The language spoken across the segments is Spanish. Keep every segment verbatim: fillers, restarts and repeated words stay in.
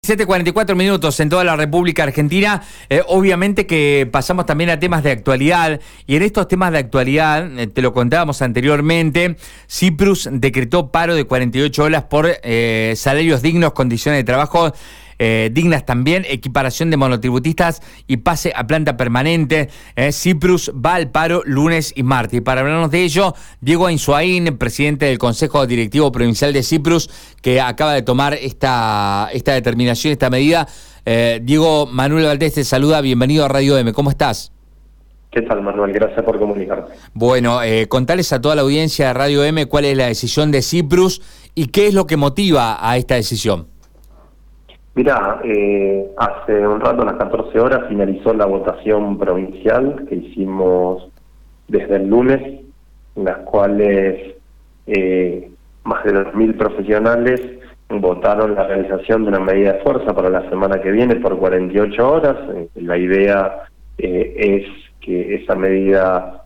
siete cuarenta y cuatro minutos en toda la República Argentina. Eh, obviamente que pasamos también a temas de actualidad, y en estos temas de actualidad, eh, te lo contábamos anteriormente, Cyprus decretó paro de cuarenta y ocho horas por eh, salarios dignos, condiciones de trabajo eh, dignas también, equiparación de monotributistas y pase a planta permanente. Eh, Cyprus va al paro lunes y martes. Y para hablarnos de ello, Diego Ainsuain, presidente del Consejo Directivo Provincial de Cyprus, que acaba de tomar esta, esta determinación, esta medida. Eh, Diego, Manuel Valdés te saluda, bienvenido a Radio M, ¿cómo estás? ¿Qué tal, Manuel? Gracias por comunicarte. Bueno, eh, contales a toda la audiencia de Radio M cuál es la decisión de Cyprus y qué es lo que motiva a esta decisión. Mirá, eh, hace un rato, a las catorce horas, finalizó la votación provincial que hicimos desde el lunes, en las cuales eh, más de dos mil profesionales votaron la realización de una medida de fuerza para la semana que viene por cuarenta y ocho horas. Eh, la idea eh, es que esa medida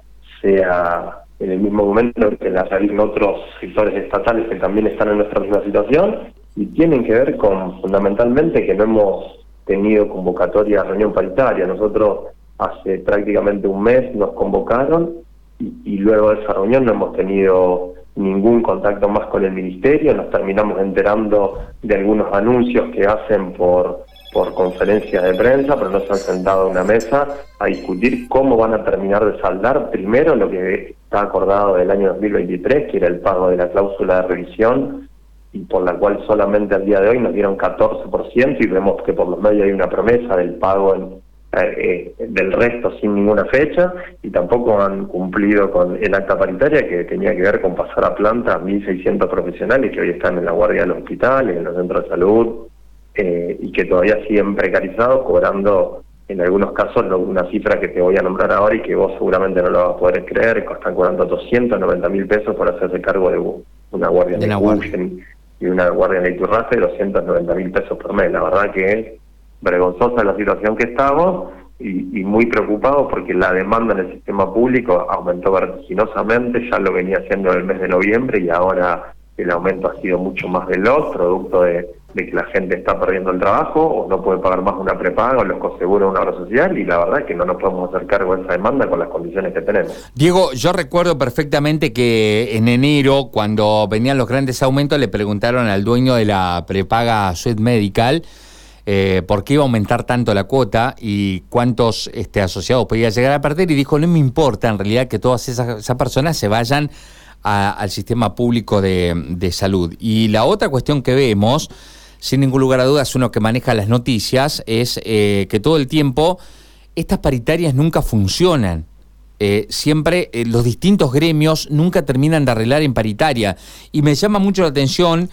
sea en el mismo momento que la realicen otros sectores estatales que también están en nuestra misma situación, y tienen que ver con, fundamentalmente, que no hemos tenido convocatoria a reunión paritaria. Nosotros hace prácticamente un mes nos convocaron y, y luego de esa reunión no hemos tenido ningún contacto más con el ministerio. Nos terminamos enterando de algunos anuncios que hacen por, por conferencias de prensa, pero no se han sentado a una mesa a discutir cómo van a terminar de saldar primero lo que está acordado del año dos mil veintitrés, que era el pago de la cláusula de revisión, y por la cual solamente al día de hoy nos dieron catorce por ciento, y vemos que por los medios hay una promesa del pago en, eh, eh, del resto sin ninguna fecha, y tampoco han cumplido con el acta paritaria que tenía que ver con pasar a planta a mil seiscientos profesionales que hoy están en la guardia de los hospitales, en los centros de salud, eh, y que todavía siguen precarizados, cobrando en algunos casos una cifra que te voy a nombrar ahora y que vos seguramente no lo vas a poder creer. Están cobrando doscientos noventa mil pesos por hacerse cargo de una guardia de, de la y una guardia de Iturraspe de doscientos noventa mil pesos por mes. La verdad que es vergonzosa la situación que estamos, y, y muy preocupados porque la demanda en el sistema público aumentó vertiginosamente. Ya lo venía haciendo en el mes de noviembre, y ahora el aumento ha sido mucho más veloz, producto de, de que la gente está perdiendo el trabajo o no puede pagar más una prepaga o los coseguros de una obra social, y la verdad es que no nos podemos hacer cargo de esa demanda con las condiciones que tenemos. Diego, yo recuerdo perfectamente que en enero, cuando venían los grandes aumentos, le preguntaron al dueño de la prepaga Suez Medical eh, por qué iba a aumentar tanto la cuota y cuántos este, asociados podía llegar a perder, y dijo, no me importa en realidad que todas esas, esas personas se vayan a, al sistema público de, de salud. Y la otra cuestión que vemos, sin ningún lugar a dudas, uno que maneja las noticias, es eh, que todo el tiempo estas paritarias nunca funcionan. Eh, siempre eh, los distintos gremios nunca terminan de arreglar en paritaria. Y me llama mucho la atención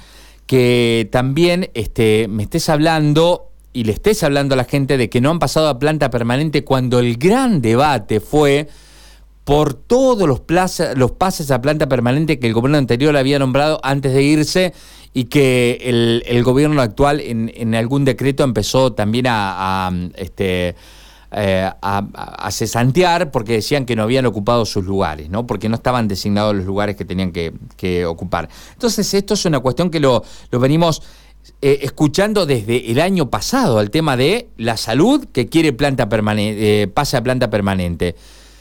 que también este, me estés hablando y le estés hablando a la gente de que no han pasado a planta permanente, cuando el gran debate fue por todos los, plaza, los pases a planta permanente que el gobierno anterior había nombrado antes de irse, y que el, el gobierno actual en, en algún decreto empezó también a, a, este, eh, a, a cesantear, porque decían que no habían ocupado sus lugares, ¿no? Porque no estaban designados los lugares que tenían que, que ocupar. Entonces esto es una cuestión que lo, lo venimos eh, escuchando desde el año pasado, el tema de la salud que quiere planta permanente, eh, pase a planta permanente.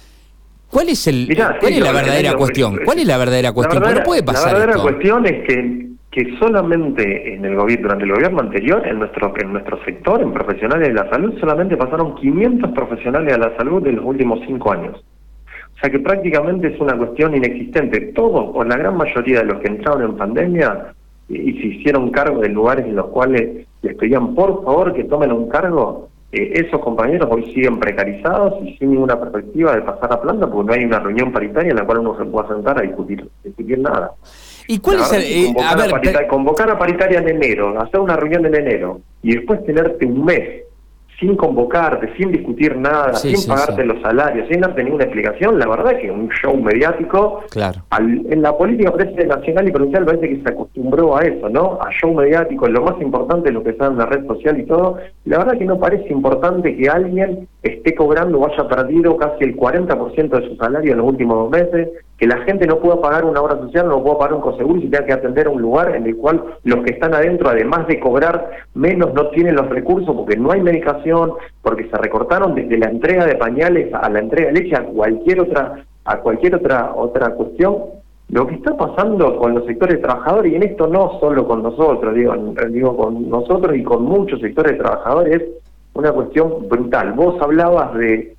¿Cuál es el Mirá, cuál sí, es la verdadera cuestión? ¿Cuál es la verdadera cuestión? ¿Cómo no puede pasar La verdadera esto? cuestión es que, que solamente en el gobierno, durante el gobierno anterior, en nuestro en nuestro sector, en profesionales de la salud, solamente pasaron quinientos profesionales a la salud en los últimos cinco años. O sea que prácticamente es una cuestión inexistente. Todos, o la gran mayoría de los que entraron en pandemia y, y se hicieron cargo de lugares en los cuales les pedían por favor que tomen un cargo, Eh, esos compañeros hoy siguen precarizados y sin ninguna perspectiva de pasar a planta, porque no hay una reunión paritaria en la cual uno se pueda sentar a discutir, discutir nada. ¿Y cuál la es el...? Eh, convocar, a ver, a parita, convocar a paritaria en enero, hacer una reunión en enero, y después tenerte un mes sin convocarte, sin discutir nada, sí, sin sí, pagarte sí. los salarios, sin darte ninguna explicación, la verdad es que un show mediático. Claro. Al, en la política parece nacional y provincial parece que se acostumbró a eso, ¿no? A show mediático, lo más importante es lo que está en la red social y todo. La verdad que no parece importante que alguien esté cobrando o haya perdido casi el cuarenta por ciento de su salario en los últimos dos meses, que la gente no pueda pagar una obra social, no pueda pagar un coseguro y se tenga que atender a un lugar en el cual los que están adentro, además de cobrar menos, no tienen los recursos porque no hay medicación, porque se recortaron desde la entrega de pañales a la entrega de leche, a cualquier otra, a cualquier otra, otra cuestión. Lo que está pasando con los sectores trabajadores, y en esto no solo con nosotros, digo, digo con nosotros y con muchos sectores trabajadores, es una cuestión brutal. Vos hablabas de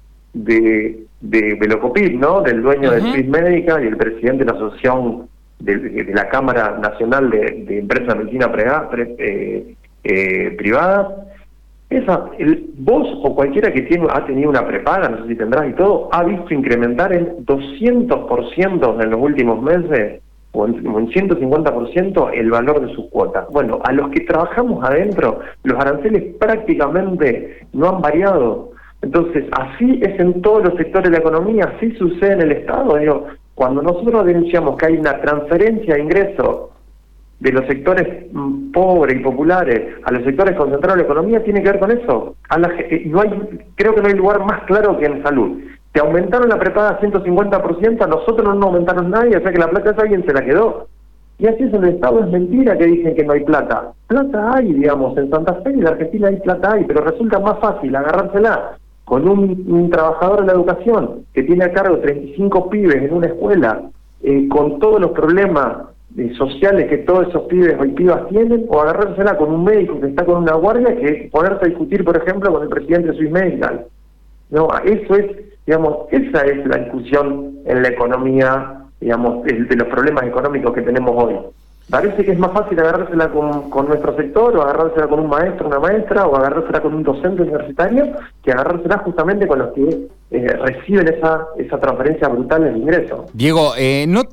de, de Velocopip, ¿no? Del dueño uh-huh. de Swiss Medical y el presidente de la asociación de, de la Cámara Nacional de, de Empresas de Medicina Prega, pre, eh, eh, Privada. Esa, el, vos o cualquiera que tiene, ha tenido una prepaga, no sé si tendrás y todo, ha visto incrementar en doscientos por ciento en los últimos meses, o en, o en ciento cincuenta por ciento el valor de sus cuotas. Bueno, a los que trabajamos adentro, los aranceles prácticamente no han variado. Entonces, así es en todos los sectores de la economía, así sucede en el Estado. Digo, cuando nosotros denunciamos que hay una transferencia de ingresos de los sectores mm, pobres y populares a los sectores concentrados de la economía, tiene que ver con eso. A la, no hay, creo que no hay lugar más claro que en salud. Te aumentaron la prepaga ciento cincuenta por ciento, a nosotros no nos aumentaron nadie, o sea que la plata esa alguien se la quedó. Y así es en el Estado, es mentira que dicen que no hay plata. Plata hay, digamos, en Santa Fe y en Argentina hay plata hay, pero resulta más fácil agarrársela con un, un trabajador de la educación que tiene a cargo treinta y cinco pibes en una escuela, eh, con todos los problemas eh, sociales que todos esos pibes o pibas tienen, o agarrársela con un médico que está con una guardia, que ponerse a discutir, por ejemplo, con el presidente de Swiss Medical. No, eso es, digamos, esa es la discusión en la economía, digamos, de, de los problemas económicos que tenemos hoy. Parece que es más fácil agarrársela con, con nuestro sector, o agarrársela con un maestro, una maestra, o agarrársela con un docente universitario, que agarrársela justamente con los que eh, reciben esa esa transferencia brutal en ingreso. Diego, eh, ¿no,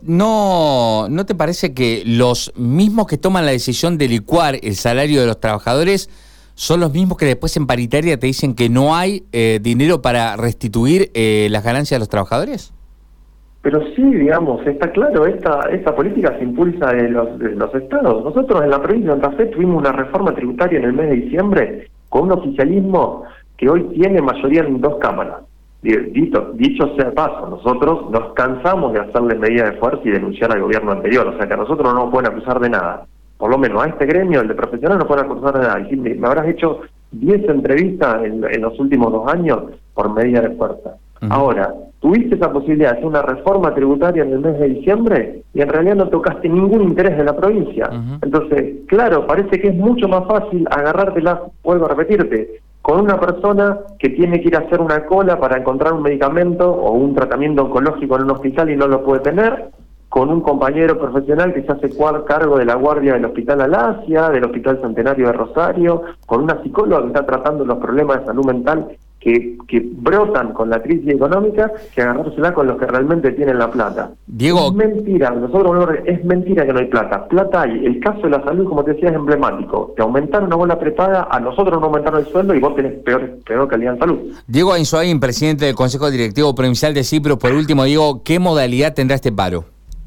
no, ¿no te parece que los mismos que toman la decisión de licuar el salario de los trabajadores son los mismos que después en paritaria te dicen que no hay eh, dinero para restituir eh, las ganancias de los trabajadores? Pero sí, digamos, está claro, esta esta política se impulsa de los, de los estados. Nosotros en la provincia de Santa Fe tuvimos una reforma tributaria en el mes de diciembre con un oficialismo que hoy tiene mayoría en dos cámaras. Dicho, dicho sea paso, nosotros nos cansamos de hacerle medidas de fuerza y denunciar al gobierno anterior, o sea que a nosotros no nos pueden acusar de nada. Por lo menos a este gremio, el de profesionales, no pueden acusar de nada. Y me habrás hecho diez entrevistas en, en los últimos dos años por medidas de fuerza. Uh-huh. Ahora, tuviste esa posibilidad de hacer una reforma tributaria en el mes de diciembre y en realidad no tocaste ningún interés de la provincia. Uh-huh. Entonces, claro, parece que es mucho más fácil agarrártela, vuelvo a repetirte, con una persona que tiene que ir a hacer una cola para encontrar un medicamento o un tratamiento oncológico en un hospital y no lo puede tener, con un compañero profesional que se hace cargo de la guardia del Hospital Alasia, del Hospital Centenario de Rosario, con una psicóloga que está tratando los problemas de salud mental que, que brotan con la crisis económica, que agarrársela con los que realmente tienen la plata. Diego, es mentira, nosotros es mentira que no hay plata. Plata hay. El caso de la salud, como te decía, es emblemático. Te aumentaron una bola prepaga, a nosotros no aumentaron el sueldo y vos tenés peor, peor calidad en salud. Diego Ainzoain, presidente del Consejo Directivo Provincial de CIPRO, por último, Diego, ¿qué modalidad tendrá este paro?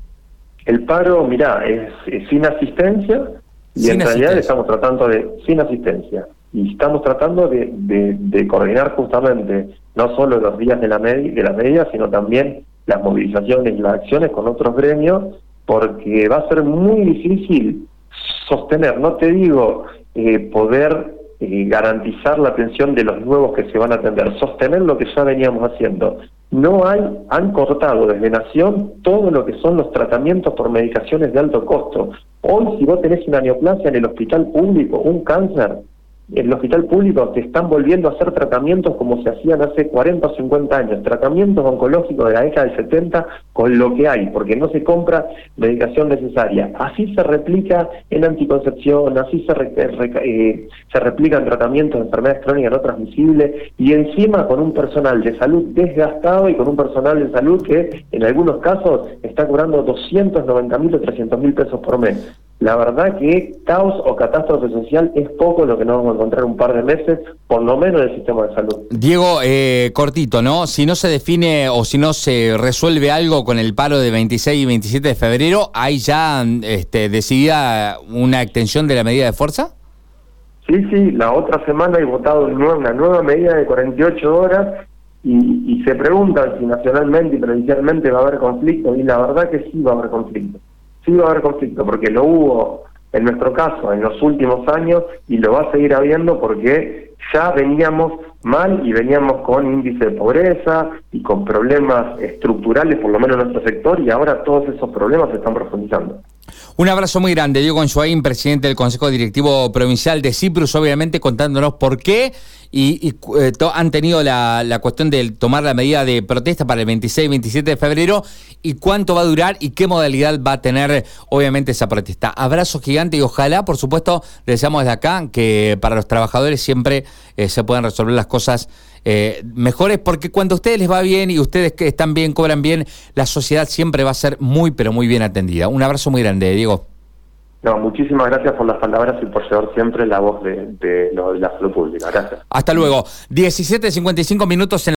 El paro, mirá, es, es sin asistencia y sin en realidad estamos tratando de, sin asistencia, y estamos tratando de, de, de coordinar justamente no solo los días de la media, de la media, sino también las movilizaciones y las acciones con otros gremios, porque va a ser muy difícil sostener, no te digo eh, poder eh, garantizar la atención de los nuevos que se van a atender, sostener lo que ya veníamos haciendo. No hay, han cortado desde Nación todo lo que son los tratamientos por medicaciones de alto costo. Hoy, si vos tenés una neoplasia en el hospital público, un cáncer, en el hospital público te están volviendo a hacer tratamientos como se hacían hace cuarenta o cincuenta años, tratamientos oncológicos de la década del setenta con lo que hay, porque no se compra medicación necesaria. Así se replica en anticoncepción, así se, re, re, eh, se replica en tratamientos de enfermedades crónicas no transmisibles, y encima con un personal de salud desgastado y con un personal de salud que en algunos casos está cobrando doscientos noventa mil o trescientos mil pesos por mes. La verdad que caos o catástrofe social es poco lo que nos vamos a encontrar un par de meses, por lo menos en el sistema de salud. Diego, eh, cortito, ¿no? Si no se define o si no se resuelve algo con el paro de veintiséis y veintisiete de febrero, ¿hay ya este, decidida una extensión de la medida de fuerza? Sí, sí, la otra semana hay votado una nueva medida de cuarenta y ocho horas y, y se preguntan si nacionalmente y provincialmente va a haber conflicto, y la verdad que sí va a haber conflicto. Sí va a haber conflicto, porque lo hubo en nuestro caso en los últimos años y lo va a seguir habiendo porque ya veníamos mal y veníamos con índice de pobreza y con problemas estructurales, por lo menos en nuestro sector, y ahora todos esos problemas se están profundizando. Un abrazo muy grande, Diego González, presidente del Consejo Directivo Provincial de Cyprus, obviamente contándonos por qué y, y eh, to, han tenido la, la cuestión de tomar la medida de protesta para el veintiséis y veintisiete de febrero y cuánto va a durar y qué modalidad va a tener obviamente esa protesta. Abrazo gigante y ojalá, por supuesto, deseamos desde acá que para los trabajadores siempre eh, se puedan resolver las cosas Eh, mejores, porque cuando a ustedes les va bien y ustedes que están bien, cobran bien, la sociedad siempre va a ser muy, pero muy bien atendida. Un abrazo muy grande, Diego. No, muchísimas gracias por las palabras y por llevar siempre la voz de, de, lo, de la salud pública. Gracias. Hasta luego. diecisiete cincuenta y cinco minutos en